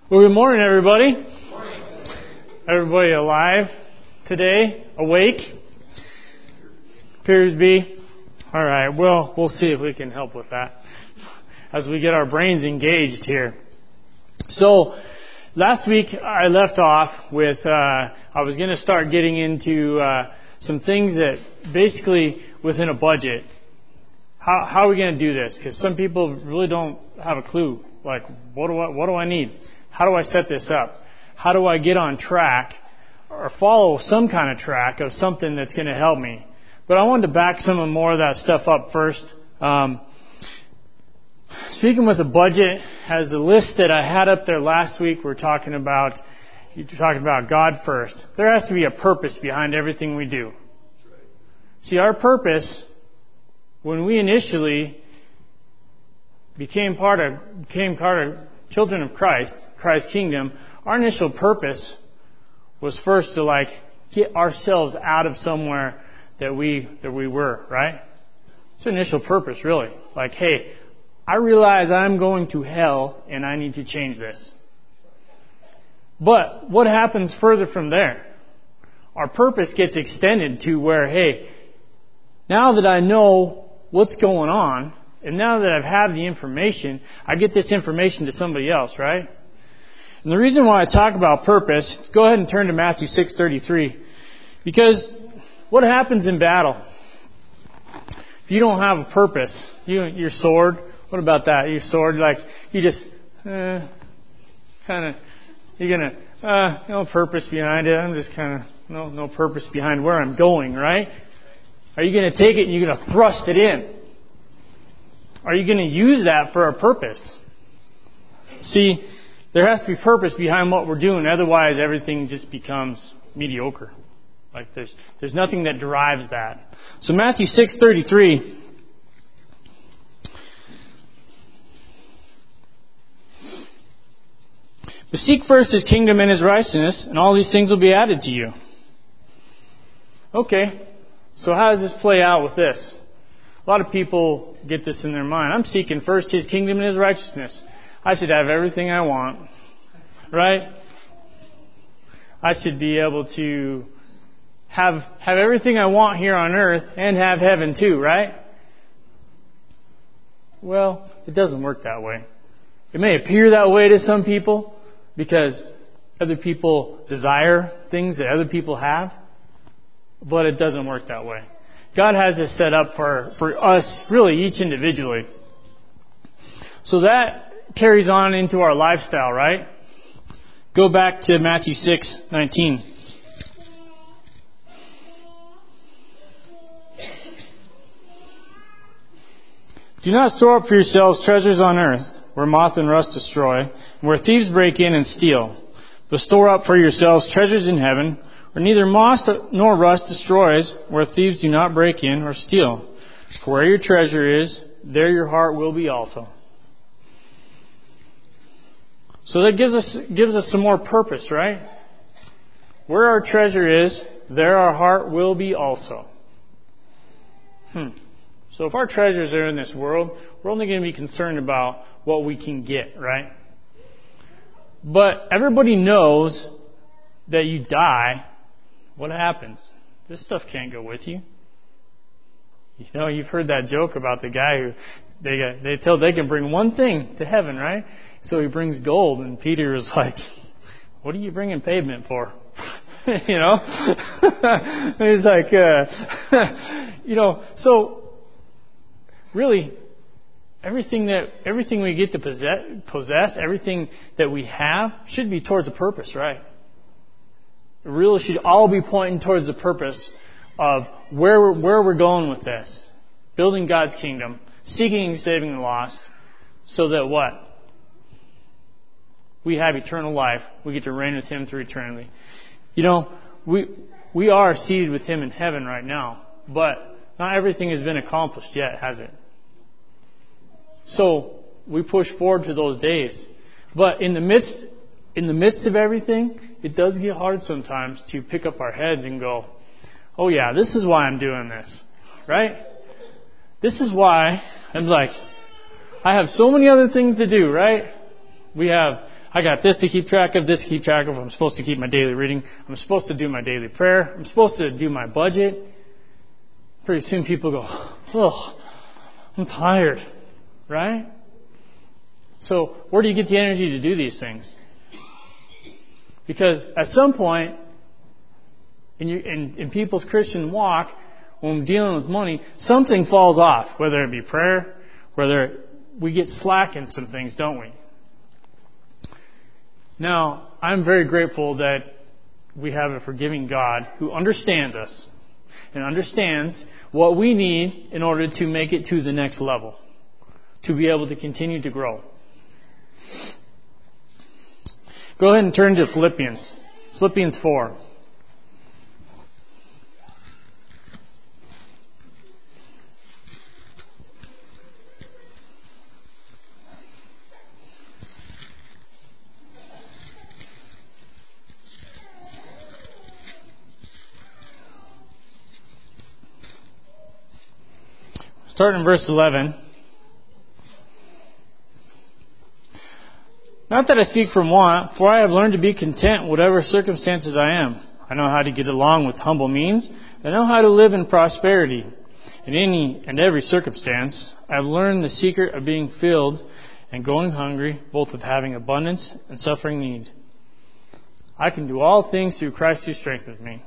Well, good morning, everybody. Good morning. Everybody alive today? Awake? Appears to be. All right. Well, we'll see if we can help with that as we get our brains engaged here. So, last week I left off with I was going to start getting into some things that basically within a budget. How are we going to do this? Because some people really don't have a clue. Like, what do I need? How do I set this up? How do I get on track or follow some kind of track of something that's going to help me? But I wanted to back some more of that stuff up first. Speaking with a budget, as the list that I had up there last week, you're talking about God first. There has to be a purpose behind everything we do. See, our purpose, when we initially became part of children of Christ's kingdom, our initial purpose was first to get ourselves out of somewhere that we were, right? It's the initial purpose, really. Hey, I realize I'm going to hell and I need to change this. But what happens further from there? Our purpose gets extended to where, hey, now that I know what's going on, and now that I've had the information, I get this information to somebody else, right? And the reason why I talk about purpose, go ahead and turn to Matthew 6:33. Because what happens in battle? If you don't have a purpose, your sword, what about that? Your sword, you just, you're no purpose behind it. I'm just no purpose behind where I'm going, right? Are you going to take it and you're going to thrust it in? Are you going to use that for a purpose? See, there has to be purpose behind what we're doing. Otherwise, everything just becomes mediocre. There's nothing that drives that. So Matthew 6:33. But seek first His kingdom and His righteousness, and all these things will be added to you. Okay, so how does this play out with this? A lot of people get this in their mind. I'm seeking first His kingdom and His righteousness. I should have everything I want, right? I should be able to have everything I want here on earth and have heaven too, right? Well, it doesn't work that way. It may appear that way to some people because other people desire things that other people have, but it doesn't work that way. God has this set up for us, really, each individually. So that carries on into our lifestyle, right? Go back to Matthew 6:19. Do not store up for yourselves treasures on earth, where moth and rust destroy, and where thieves break in and steal. But store up for yourselves treasures in heaven, where neither moth nor rust destroys, where thieves do not break in or steal. For where your treasure is, there your heart will be also. So that gives us some more purpose, right? Where our treasure is, there our heart will be also. So if our treasures are in this world, we're only going to be concerned about what we can get, right? But everybody knows that you die. What happens? This stuff can't go with you. You've heard that joke about the guy who they can bring one thing to heaven, right? So he brings gold, and Peter is like, "What are you bringing pavement for?" And he's like, So really, everything we get to possess, everything that we have, should be towards a purpose, right? It really should all be pointing towards the purpose of where we're going with this. Building God's kingdom, seeking and saving the lost, so that what? We have eternal life. We get to reign with Him through eternity. We are seated with Him in heaven right now, but not everything has been accomplished yet, has it? So we push forward to those days. But in the midst of everything, it does get hard sometimes to pick up our heads and go, "Oh yeah, this is why I'm doing this." Right? This is why I have so many other things to do, right? I got this to keep track of, this to keep track of. I'm supposed to keep my daily reading. I'm supposed to do my daily prayer. I'm supposed to do my budget. Pretty soon people go, oh, I'm tired. Right? So where do you get the energy to do these things? Because at some point in people's Christian walk, when we're dealing with money, something falls off, whether it be prayer, whether we get slack in some things, don't we? Now, I'm very grateful that we have a forgiving God who understands us and understands what we need in order to make it to the next level, to be able to continue to grow. Go ahead and turn to Philippians. Philippians 4. Starting in verse 11. Not that I speak from want, for I have learned to be content in whatever circumstances I am. I know how to get along with humble means. I know how to live in prosperity. In any and every circumstance, I have learned the secret of being filled and going hungry, both of having abundance and suffering need. I can do all things through Christ who strengthens me.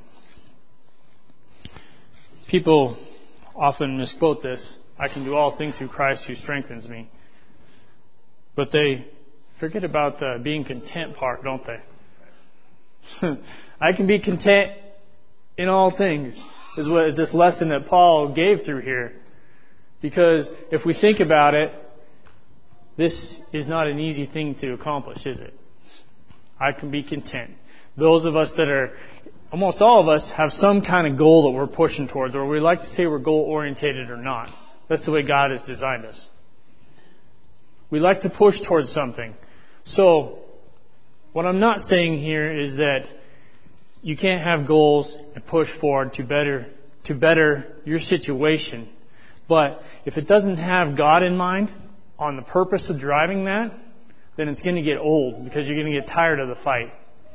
People often misquote this. I can do all things through Christ who strengthens me. But they forget about the being content part, don't they? I can be content in all things, is what this lesson that Paul gave through here. Because if we think about it, this is not an easy thing to accomplish, is it? I can be content. Those of us that are, almost all of us, have some kind of goal that we're pushing towards, or we like to say we're goal-orientated or not. That's the way God has designed us. We like to push towards something. So, what I'm not saying here is that you can't have goals and push forward to better your situation. But if it doesn't have God in mind on the purpose of driving that, then it's going to get old because you're going to get tired of the fight.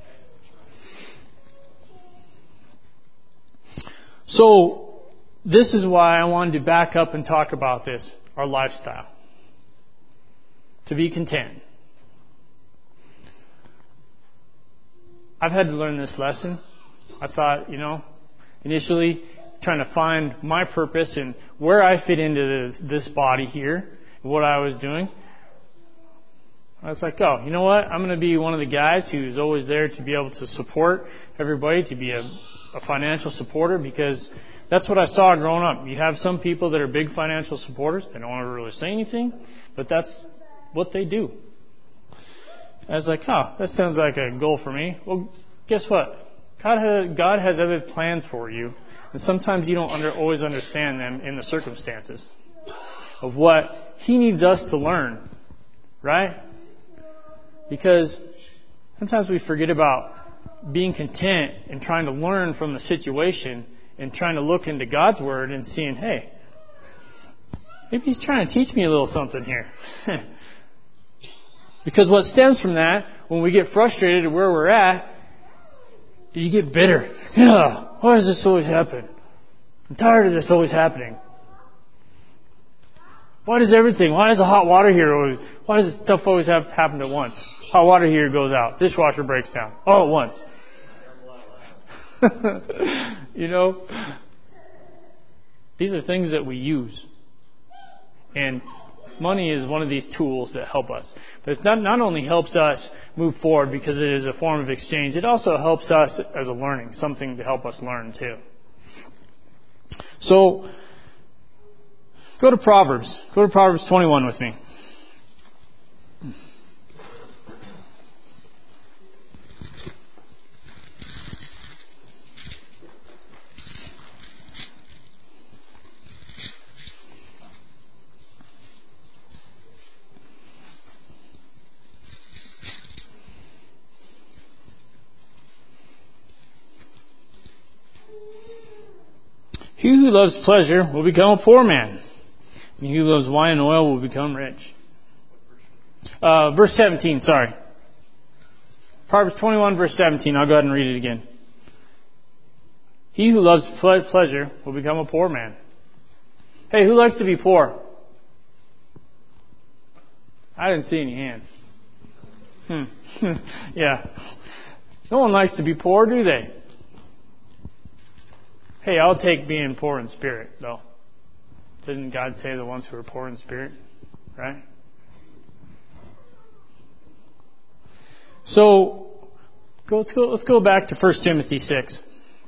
So, this is why I wanted to back up and talk about this, our lifestyle. To be content. I've had to learn this lesson. I thought, initially trying to find my purpose and where I fit into this body here, what I was doing. I was like, oh, you know what? I'm going to be one of the guys who's always there to be able to support everybody, to be a financial supporter, because that's what I saw growing up. You have some people that are big financial supporters. They don't want to really say anything, but that's what they do. I was like, oh, that sounds like a goal for me. Well, guess what? God has other plans for you, and sometimes you don't always understand them in the circumstances of what He needs us to learn, right? Because sometimes we forget about being content and trying to learn from the situation and trying to look into God's Word and seeing, hey, maybe He's trying to teach me a little something here. Because what stems from that, when we get frustrated at where we're at, is you get bitter. Yeah, why does this always happen? I'm tired of this always happening. Why does the hot water here why does this stuff always have to happen at once? Hot water here goes out. Dishwasher breaks down. All at once. These are things that we use. And money is one of these tools that help us. But it not only helps us move forward because it is a form of exchange, it also helps us as a learning, something to help us learn too. So, go to Proverbs. Go to Proverbs 21 with me. He who loves pleasure will become a poor man, and he who loves wine and oil will become rich. Verse 17, sorry. Proverbs 21, verse 17. I'll go ahead and read it again. He who loves pleasure will become a poor man. Hey, who likes to be poor? I didn't see any hands. Yeah. No one likes to be poor, do they? Hey, I'll take being poor in spirit, though. Didn't God say the ones who are poor in spirit? Right? So, let's go back to 1 Timothy 6.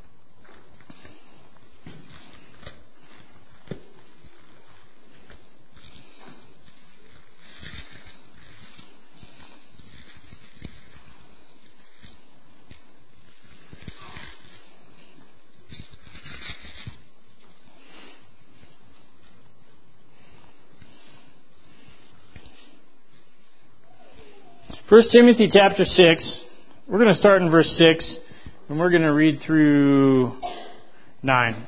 First Timothy chapter 6, we're going to start in verse 6, and we're going to read through 9.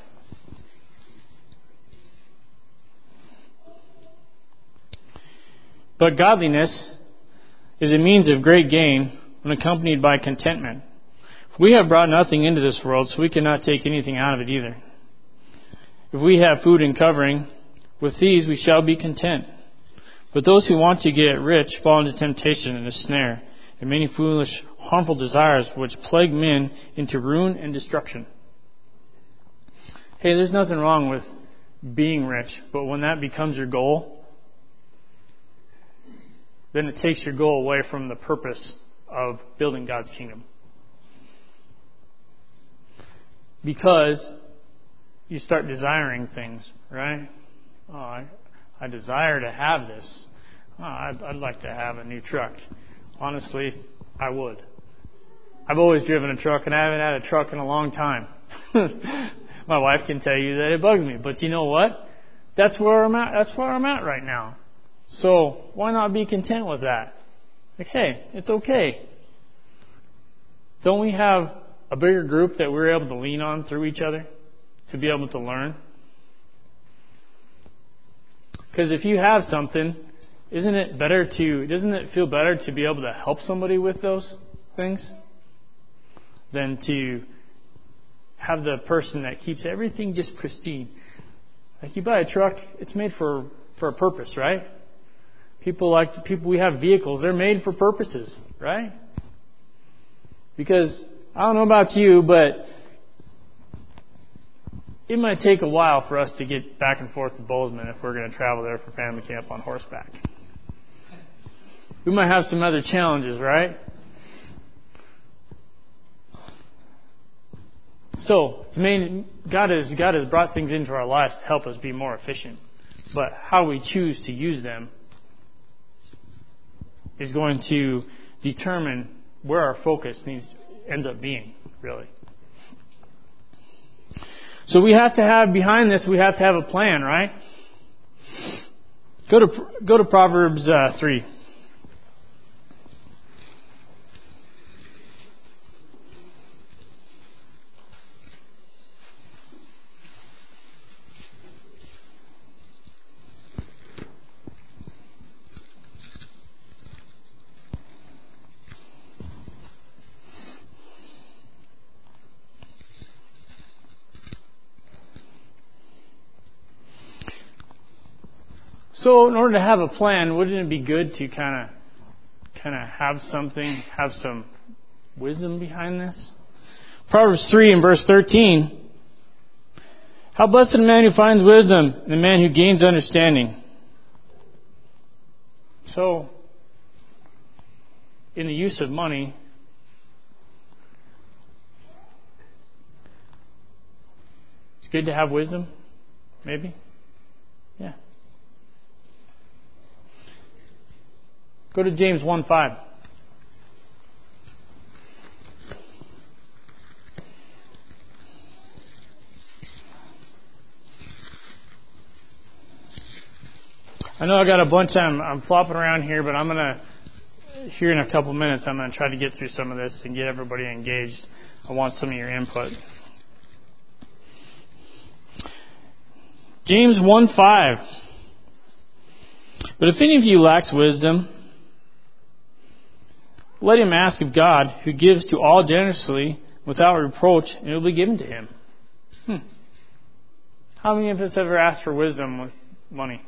But godliness is a means of great gain when accompanied by contentment. For we have brought nothing into this world, so we cannot take anything out of it either. If we have food and covering, with these we shall be content. But those who want to get rich fall into temptation and a snare, and many foolish, harmful desires which plague men into ruin and destruction. Hey, there's nothing wrong with being rich, but when that becomes your goal, then it takes your goal away from the purpose of building God's kingdom. Because you start desiring things, right? Oh, I desire to have this. Oh, I'd like to have a new truck. Honestly, I would. I've always driven a truck, and I haven't had a truck in a long time. My wife can tell you that it bugs me. But you know what? That's where I'm at. That's where I'm at right now. So why not be content with that? Like, hey, it's okay. Don't we have a bigger group that we're able to lean on through each other to be able to learn? Because if you have something, doesn't it feel better to be able to help somebody with those things than to have the person that keeps everything just pristine? Like you buy a truck, it's made for a purpose, right? We have vehicles, they're made for purposes, right? Because I don't know about you, but it might take a while for us to get back and forth to Bozeman if we're going to travel there for family camp on horseback. We might have some other challenges, right? So, God has brought things into our lives to help us be more efficient. But how we choose to use them is going to determine where our focus ends up being, really. So we have to have a plan, right? Go to Proverbs 3. So in order to have a plan, wouldn't it be good to kind of have some wisdom behind this? Proverbs 3 and verse 13. How blessed a man who finds wisdom, and the man who gains understanding. So, in the use of money, it's good to have wisdom, maybe? Yeah. Go to James 1:5. I know I got a bunch I'm flopping around here, but here in a couple minutes, I'm going to try to get through some of this and get everybody engaged. I want some of your input. James 1:5. But if any of you lacks wisdom, Let him ask of God, who gives to all generously without reproach, and it will be given to him. How many of us ever asked for wisdom with money?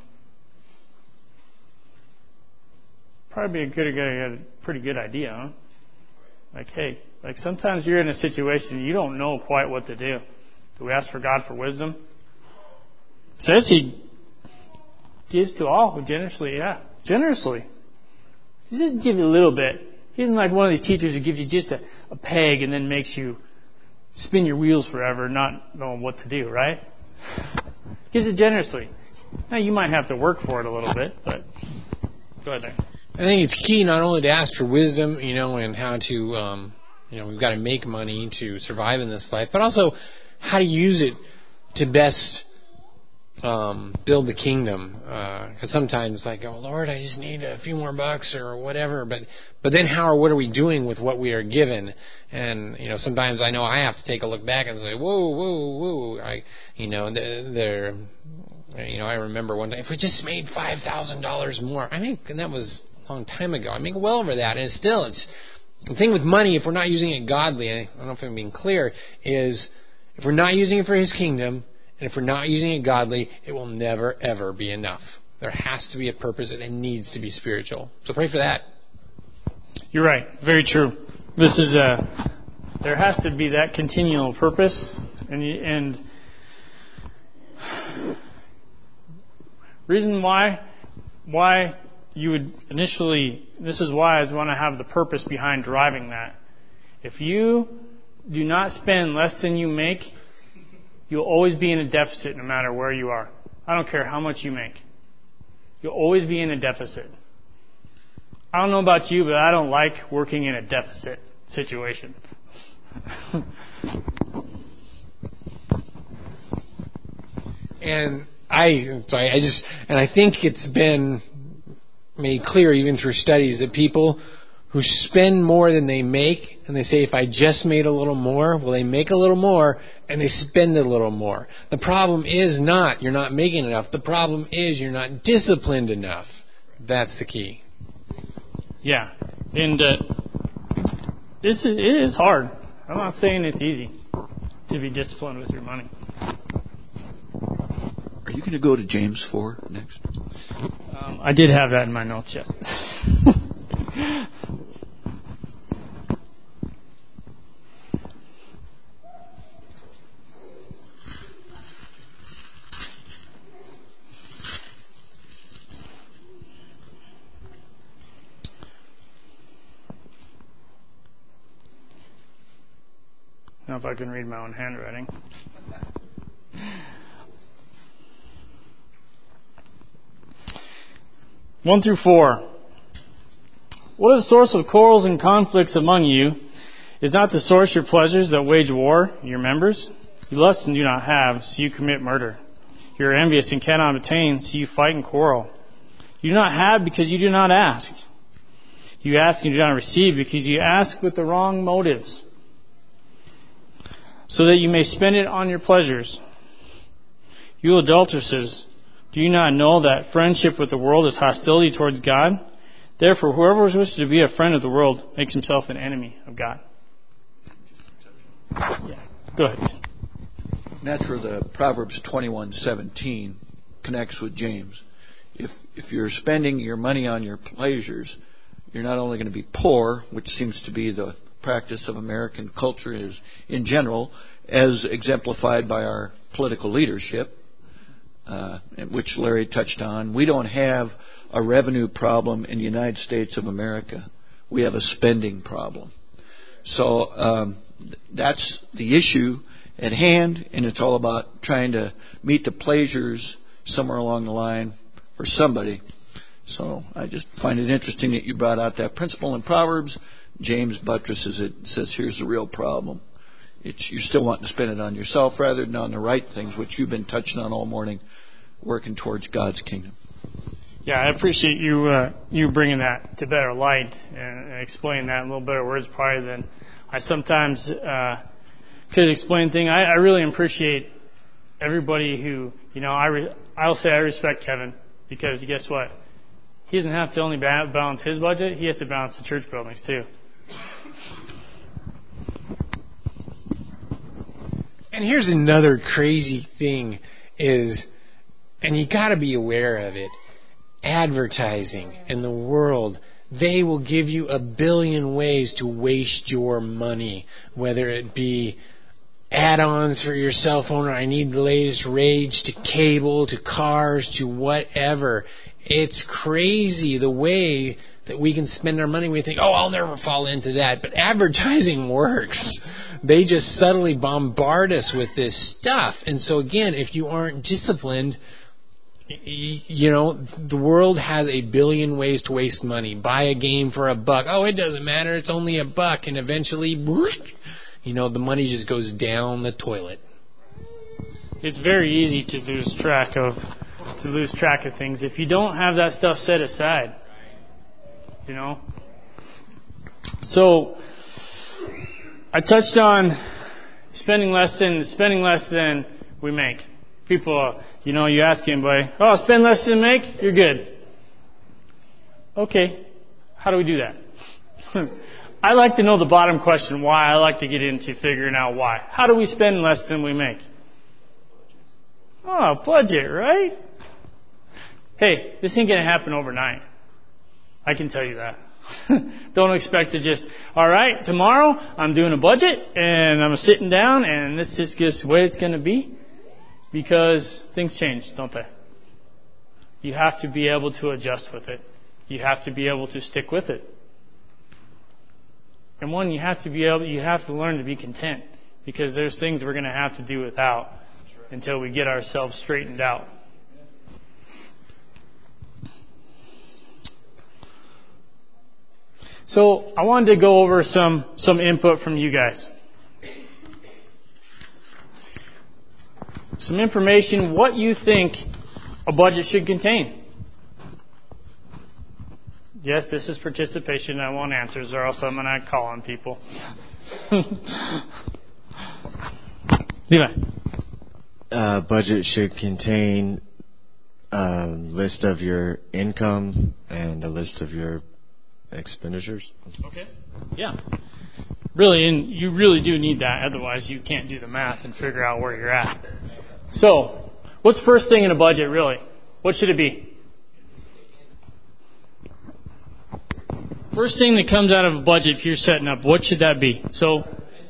Probably a pretty good idea, huh? Like, hey, sometimes you're in a situation you don't know quite what to do. Do we ask for God for wisdom? It says he gives to all who generously, generously. He doesn't give you a little bit. He isn't like one of these teachers who gives you just a peg and then makes you spin your wheels forever, not knowing what to do, right? Gives it generously. Now, you might have to work for it a little bit, but go ahead there. I think it's key not only to ask for wisdom, and how to, we've got to make money to survive in this life, but also how to use it to best build the kingdom. Because sometimes, Lord, I just need a few more bucks or whatever. But then what are we doing with what we are given? And sometimes I know I have to take a look back and say, whoa. I remember one day, if we just made $5,000 more, and that was a long time ago. I make well over that, and it's the thing with money. If we're not using it godly, I don't know if I'm being clear, is if we're not using it for His kingdom, and if we're not using it godly, it will never, ever be enough. There has to be a purpose, and it needs to be spiritual. So pray for that. You're right. Very true. This is there has to be that continual purpose, and reason why you would initially. This is why I want to have the purpose behind driving that. If you do not spend less than you make, you'll always be in a deficit no matter where you are. I don't care how much you make. You'll always be in a deficit. I don't know about you, but I don't like working in a deficit situation. And I think it's been made clear even through studies that people who spend more than they make, and they say, if I just made a little more, well, they make a little more, and they spend a little more. The problem is not you're not making enough. The problem is you're not disciplined enough. That's the key. Yeah, and it is hard. I'm not saying it's easy to be disciplined with your money. Are you going to go to James 4 next? I did have that in my notes, yes. I don't know if I can read my own handwriting. One through 4. What is the source of quarrels and conflicts among you? Is not the source your pleasures that wage war in your members? You lust and do not have, so you commit murder. You are envious and cannot obtain, so you fight and quarrel. You do not have because you do not ask. You ask and do not receive because you ask with the wrong motives, so that you may spend it on your pleasures. You adulteresses, do you not know that friendship with the world is hostility towards God? Therefore, whoever wishes to be a friend of the world makes himself an enemy of God. Yeah, go ahead. That's where the Proverbs 21:17 connects with James. If you're spending your money on your pleasures, you're not only going to be poor, which seems to be the practice of American culture is in general, as exemplified by our political leadership, which Larry touched on. We don't have a revenue problem in the United States of America. We have a spending problem. So that's the issue at hand, and it's all about trying to meet the pleasures somewhere along the line for somebody. So I just find it interesting that you brought out that principle in Proverbs. James buttresses it, says here's the real problem. You're still wanting to spend it on yourself rather than on the right things, which you've been touching on all morning, working towards God's kingdom. Yeah, I appreciate you bringing that to better light and explaining that in a little better words probably than I sometimes could explain things. I really appreciate everybody who, I'll say I respect Kevin because guess what? He doesn't have to only balance his budget, he has to balance the church buildings too. And here's another crazy thing is, and you got to be aware of it, advertising in the world, they will give you a billion ways to waste your money, whether it be add-ons for your cell phone, or I need the latest Rage, to cable, to cars, to whatever. It's crazy the way that we can spend our money. We think, oh, I'll never fall into that. But advertising works. They just subtly bombard us with this stuff. And so again, if you aren't disciplined, you know, the world has a billion ways to waste money. Buy a game for $1. Oh, it doesn't matter. It's only $1. And eventually, you know, the money just goes down the toilet. It's very easy to lose track of things if you don't have that stuff set aside. You know? So I touched on spending less than we make. People, you know, you ask anybody, oh, spend less than make, you're good. Okay, how do we do that? I like to know the bottom question, why. I like to get into figuring out why. How do we spend less than we make? Oh, budget, right? Hey, this ain't going to happen overnight. I can tell you that. Don't expect to just, all right, tomorrow I'm doing a budget and I'm sitting down and this is just the way it's going to be. Because things change, don't they? You have to be able to adjust with it. You have to be able to stick with it. And one, you have to learn to be content. Because there's things we're going to have to do without until we get ourselves straightened out. So I wanted to go over some input from you guys. Some information, what you think a budget should contain. Yes, this is participation. I want answers, or else I'm going to call on people. Levi. Budget should contain a list of your income and a list of your expenditures. Okay. Yeah. Really, and you really do need that. Otherwise, you can't do the math and figure out where you're at. So, what's the first thing in a budget, really? What should it be? First thing that comes out of a budget if you're setting up, what should that be? So,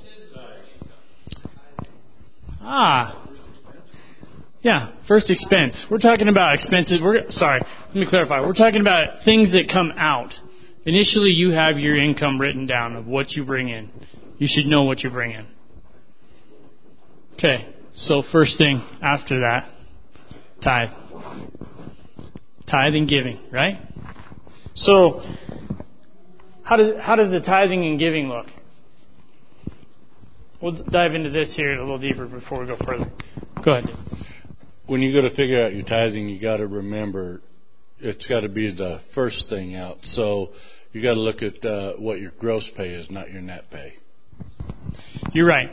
first expense. We're talking about expenses. Let me clarify. We're talking about things that come out. Initially, you have your income written down of what you bring in. You should know what you bring in. Okay. So first thing after that, tithe. Tithe and giving, right? So how does the tithing and giving look? We'll dive into this here a little deeper before we go further. Go ahead. When you go to figure out your tithing, you got to remember it's got to be the first thing out. So you got to look at what your gross pay is, not your net pay. You're right.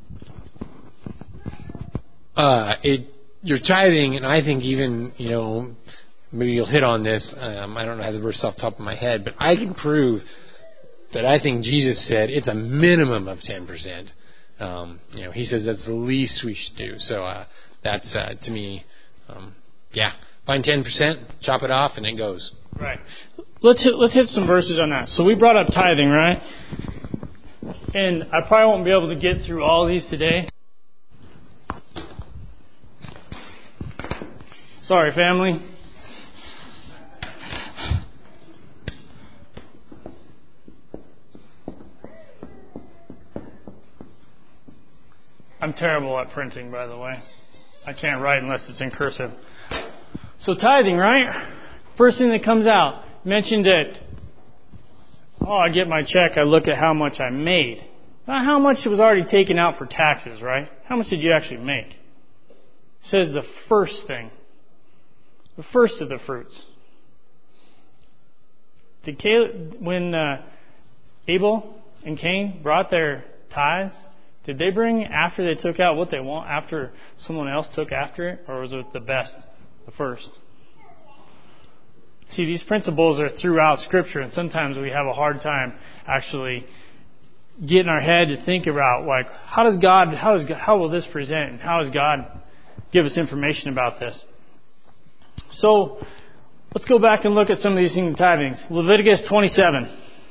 Your tithing, and I think even, you know, maybe you'll hit on this. I don't know how the verse off the top of my head, but I can prove that I think Jesus said it's a minimum of 10%. You know, he says that's the least we should do. So that's to me, find 10%, chop it off, and it goes. Right. Let's hit some verses on that. So we brought up tithing, right? And I probably won't be able to get through all these today. Sorry, family. I'm terrible at printing, by the way. I can't write unless it's in cursive. So tithing, right? First thing that comes out. Mentioned it. I get my check. I look at how much I made. Not how much was already taken out for taxes, right? How much did you actually make? It says the first thing. The first of the fruits. When Abel and Cain brought their tithes, did they bring after they took out what they want, after someone else took after it? Or was it the best, the first? See, these principles are throughout Scripture, and sometimes we have a hard time actually get in our head to think about, like, how will this present, and how does God give us information about this? So let's go back and look at some of these things in tithings. Leviticus 27.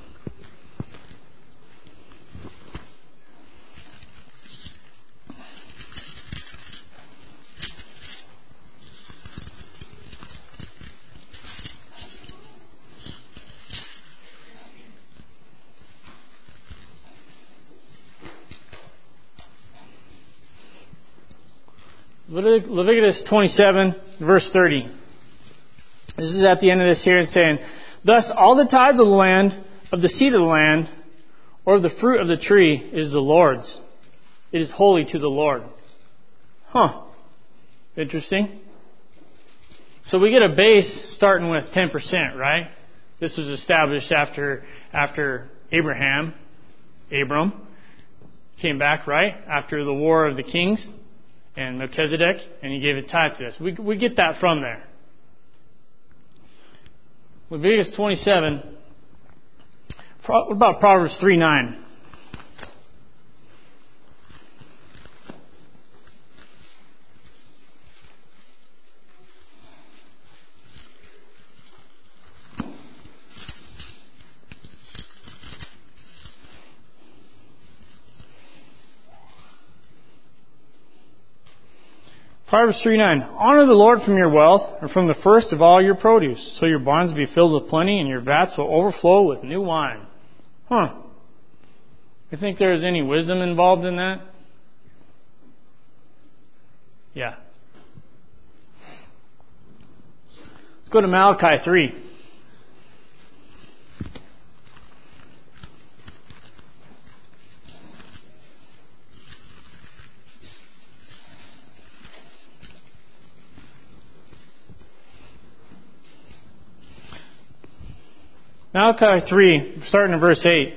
Leviticus 27, verse 30. This is at the end of this here. It's saying, "Thus all the tithe of the land, of the seed of the land, or of the fruit of the tree is the Lord's. It is holy to the Lord." Interesting. So we get a base starting with 10%, right? This was established after Abram came back, right? After the War of the Kings and Melchizedek, and he gave a tithe to us. We get that from there. Leviticus 27. What about Proverbs 3:9? Proverbs 3:9. "Honor the Lord from your wealth and from the first of all your produce, so your barns will be filled with plenty and your vats will overflow with new wine." You think there's any wisdom involved in that? Yeah. Let's go to Malachi 3. Malachi 3, starting in verse 8.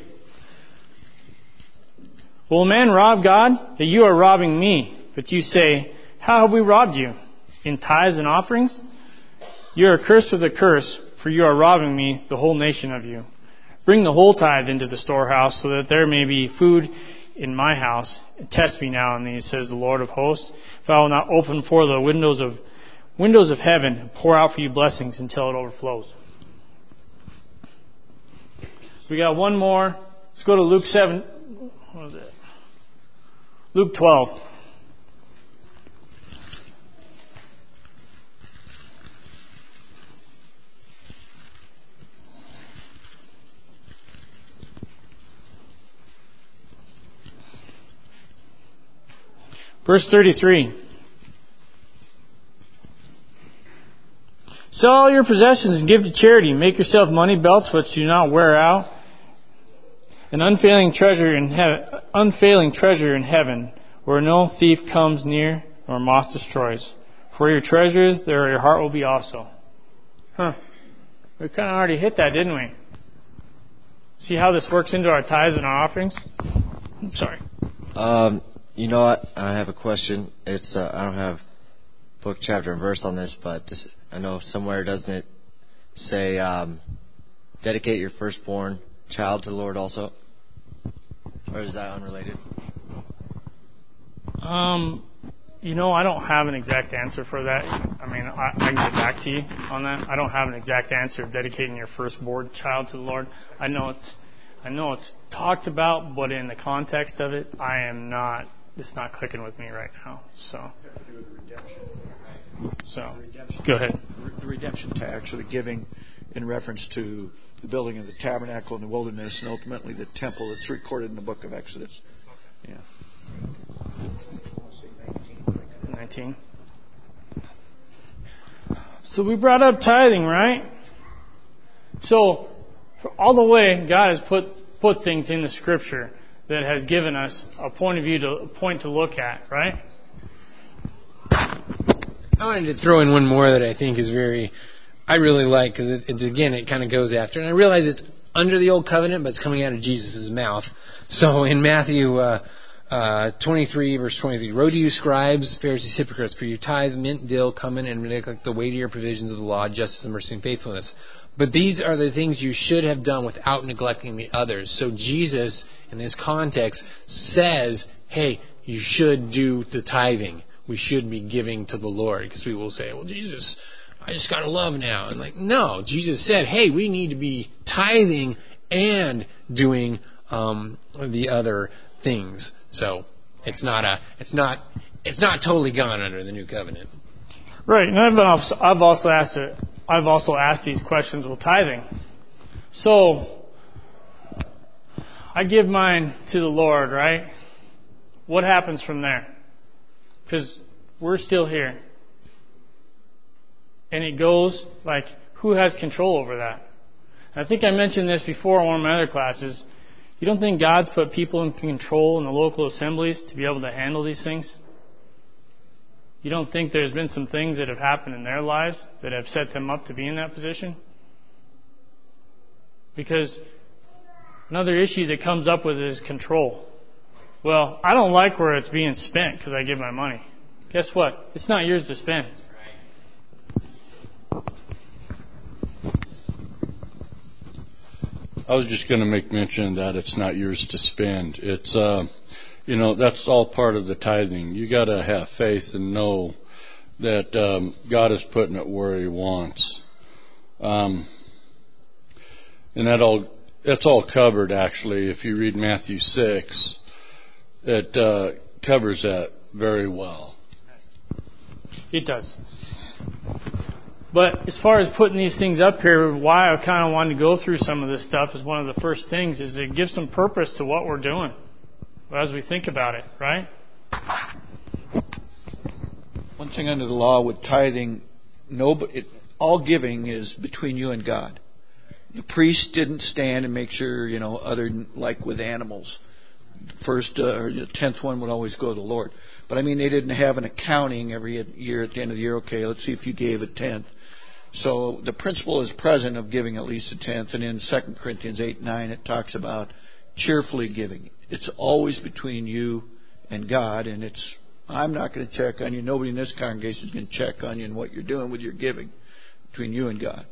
"Will a man rob God? That you are robbing me. But you say, how have we robbed you? In tithes and offerings? You are cursed with a curse, for you are robbing me, the whole nation of you. Bring the whole tithe into the storehouse, so that there may be food in my house. And test me now in these, says the Lord of hosts, if I will not open for the windows of heaven and pour out for you blessings until it overflows." We got one more. Let's go to Luke 7. What is it? Luke 12. Verse 33. "Sell all your possessions and give to charity. Make yourself money belts which do not wear out, an unfailing treasure in heaven, where no thief comes near nor moth destroys. For your treasures, there your heart will be also." We kind of already hit that, didn't we? See how this works into our tithes and our offerings? Sorry. You know what? I have a question. It's I don't have book, chapter, and verse on this, but just, I know somewhere, doesn't it say dedicate your firstborn child to the Lord also? Or is that unrelated? I don't have an exact answer for that. I mean, I can get back to you on that. I don't have an exact answer of dedicating your firstborn child to the Lord. I know it's talked about, but in the context of it, it's not clicking with me right now. So go ahead. The redemption tax, or the giving in reference to the building of the tabernacle in the wilderness, and ultimately the temple that's recorded in the book of Exodus. Yeah. 19. So we brought up tithing, right? So for all the way God has put things in the Scripture that has given us a point to look at, right? I wanted to throw in one more that I think is I really like, because it's again, it kind of goes after, and I realize it's under the old covenant, but it's coming out of Jesus' mouth. So in Matthew 23, verse 23, "Woe to you, scribes, Pharisees, hypocrites, for you tithe mint, dill, cumin, and neglect the weightier provisions of the law, justice, mercy, and faithfulness. But these are the things you should have done without neglecting the others." So Jesus in this context says, hey, you should do the tithing. We should be giving to the Lord. Because people will say, well, Jesus, I just got to love now. And like, no, Jesus said, hey, we need to be tithing and doing the other things. So it's not totally gone under the new covenant. Right, and I've also asked these questions with tithing. So I give mine to the Lord, right? What happens from there? Because we're still here. And it goes, like, who has control over that? And I think I mentioned this before in one of my other classes. You don't think God's put people in control in the local assemblies to be able to handle these things? You don't think there's been some things that have happened in their lives that have set them up to be in that position? Because another issue that comes up with it is control. Well, I don't like where it's being spent because I give my money. Guess what? It's not yours to spend. I was just going to make mention that it's not yours to spend. It's, that's all part of the tithing. You got to have faith and know that God is putting it where He wants. And that's all covered, actually. If you read Matthew 6, it covers that very well. It does. But as far as putting these things up here, why I kind of wanted to go through some of this stuff is one of the first things is it gives some purpose to what we're doing as we think about it, right? One thing under the law with tithing, all giving is between you and God. The priest didn't stand and make sure, other than like with animals. First or the 10th one would always go to the Lord. But they didn't have an accounting every year at the end of the year. Okay, let's see if you gave a 10th. So the principle is present of giving at least a 10th. And in 2 Corinthians 8:9, it talks about cheerfully giving. It's always between you and God, and I'm not going to check on you. Nobody in this congregation is going to check on you and what you're doing with your giving between you and God.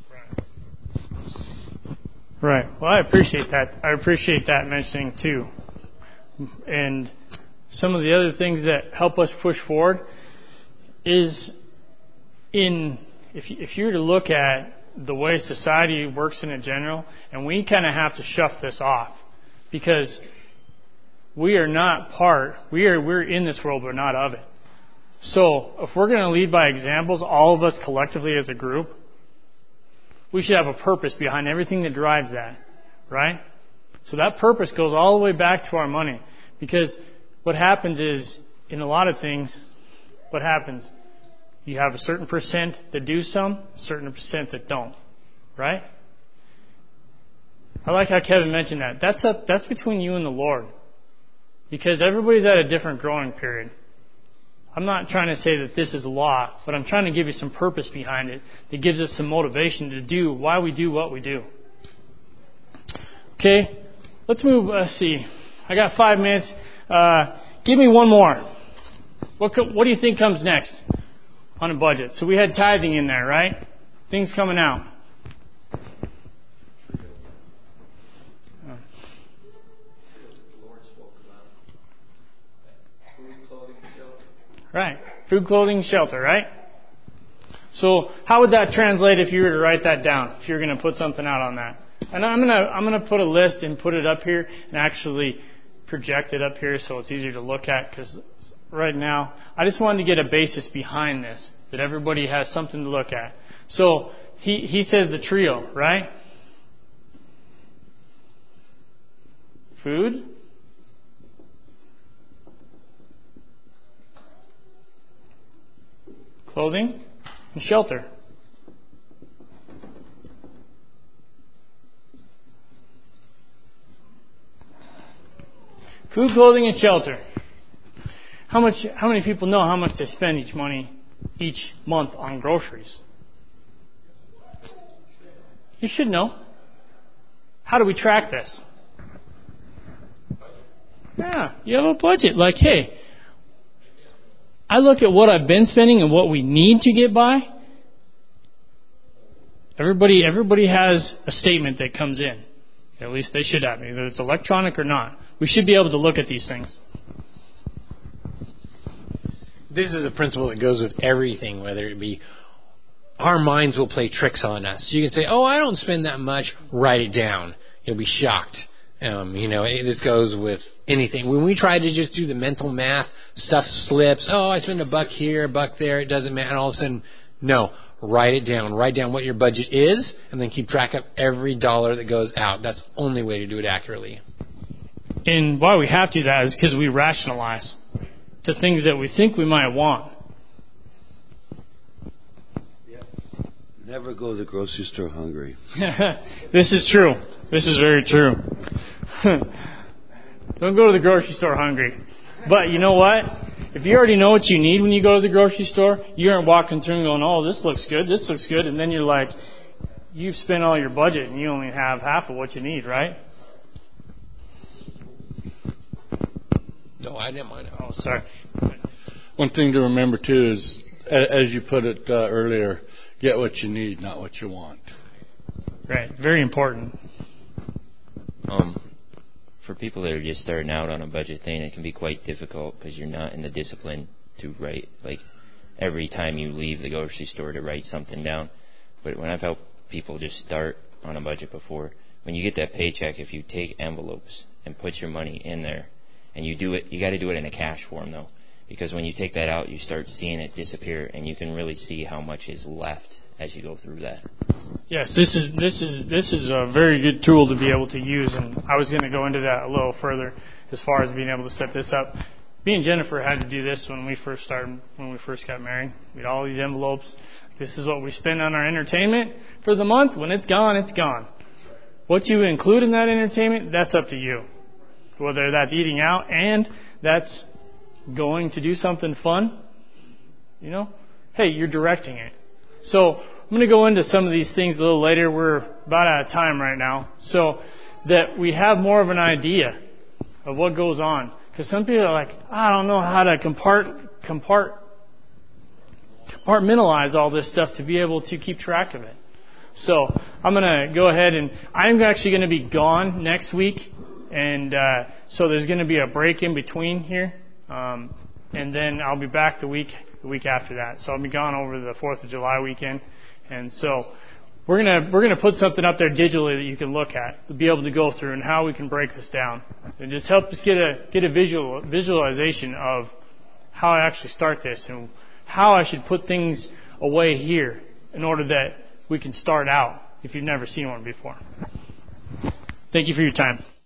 Right. Well, I appreciate that. I appreciate that mentioning too. And some of the other things that help us push forward is if you were to look at the way society works in general, and we kind of have to shove this off because we are not we're in this world, but not of it. So if we're going to lead by examples, all of us collectively as a group, we should have a purpose behind everything that drives that, right? So that purpose goes all the way back to our money. Because what happens is, in a lot of things, what happens? You have a certain percent that do some, a certain percent that don't, right? I like how Kevin mentioned that. That's between you and the Lord. Because everybody's at a different growing period. I'm not trying to say that this is law, but I'm trying to give you some purpose behind it that gives us some motivation to do why we do what we do. Okay, let's move. Let's see. I got 5 minutes. Give me one more. What do you think comes next on a budget? So we had tithing in there, right? Things coming out. Right. Food, clothing, shelter, right? So how would that translate if you were to write that down, if you're going to put something out on that? And I'm going to put a list and put it up here and actually project it up here so it's easier to look at, because right now I just wanted to get a basis behind this, that everybody has something to look at. So he says the trio, right? Food, clothing, and shelter. Food, clothing, and shelter. How many people know how much they spend each month on groceries? You should know. How do we track this? Yeah, you have a budget. Like, hey, I look at what I've been spending and what we need to get by. Everybody has a statement that comes in. At least they should have, either it's electronic or not. We should be able to look at these things. This is a principle that goes with everything, whether it be our minds will play tricks on us. You can say, oh, I don't spend that much. Write it down. You'll be shocked. This goes with anything. When we try to just do the mental math, stuff slips. Oh, I spend $1 here, $1 there. It doesn't matter. And all of a sudden, no. Write it down. Write down what your budget is, and then keep track of every dollar that goes out. That's the only way to do it accurately. And why we have to do that is because we rationalize to things that we think we might want. Yeah. Never go to the grocery store hungry. This is true. This is very true. Don't go to the grocery store hungry. But you know what? If you already know what you need when you go to the grocery store, you aren't walking through and going, oh, this looks good, and then you're like, you've spent all your budget and you only have half of what you need, right? No, I didn't mind it. Oh, sorry. One thing to remember, too, is, as you put it earlier, get what you need, not what you want. Right. Very important. For people that are just starting out on a budget thing, it can be quite difficult because you're not in the discipline to write, like, every time you leave the grocery store to write something down. But when I've helped people just start on a budget before, when you get that paycheck, if you take envelopes and put your money in there, and you do it, you got to do it in a cash form, though, because when you take that out, you start seeing it disappear, and you can really see how much is left as you go through that. Yes, this is a very good tool to be able to use, and I was going to go into that a little further as far as being able to set this up. Me and Jennifer had to do this when we first got married. We had all these envelopes. This is what we spend on our entertainment for the month. When it's gone, it's gone. What you include in that entertainment, that's up to you. Whether that's eating out and that's going to do something fun, hey, you're directing it. So I'm going to go into some of these things a little later. We're about out of time right now. So that we have more of an idea of what goes on. Because some people are like, I don't know how to compartmentalize all this stuff to be able to keep track of it. So I'm going to go ahead and I'm actually going to be gone next week. And so there's going to be a break in between here. And then I'll be back the week after that. So I'll be gone over the 4th of July weekend. And so we're gonna put something up there digitally that you can look at to be able to go through and how we can break this down and just help us get a visualization of how I actually start this and how I should put things away here in order that we can start out if you've never seen one before. Thank you for your time.